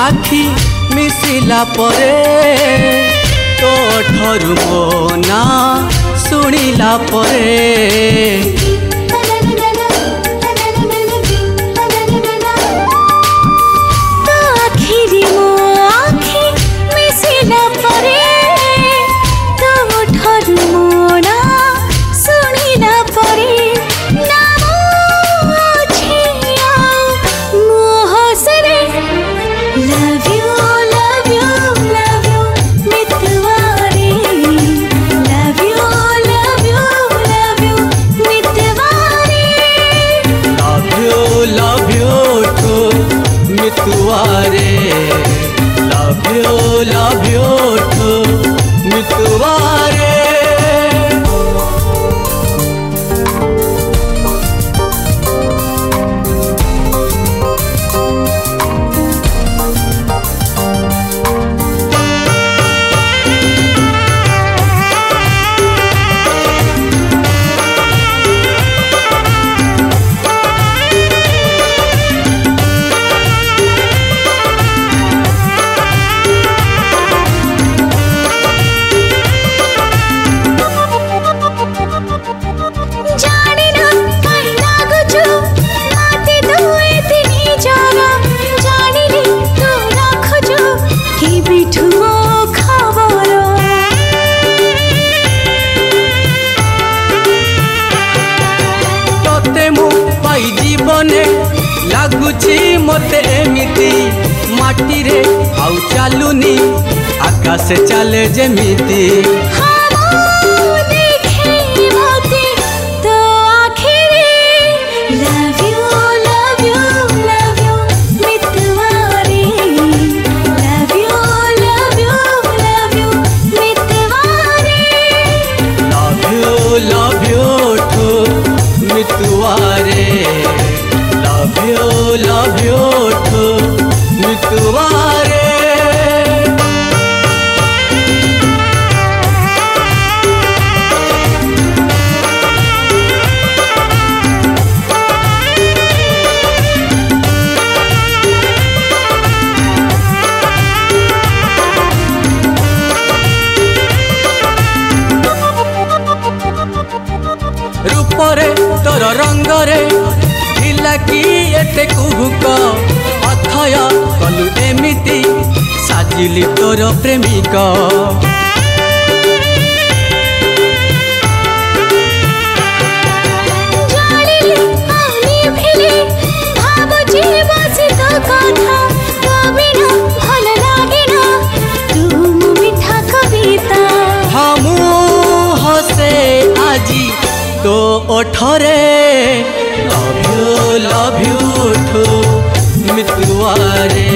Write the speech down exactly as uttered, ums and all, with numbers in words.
आखि मिसिला परे तो ठरू मो ना सुनिला परे मितुआरे love you love you too मितुआरे जीवने लगुची मते एमिति माटी रे आउ चालुनी आकाश चले जेमिति लव यू टू मितुआरे love you love you too मितुआरे रूपरे तोर रंगरे ढिला कि एते कुहुक अथय कलु एमिति साजिली तोर प्रेमिक हमू हसे आजी तो ओठरे love you love you too मितुआरे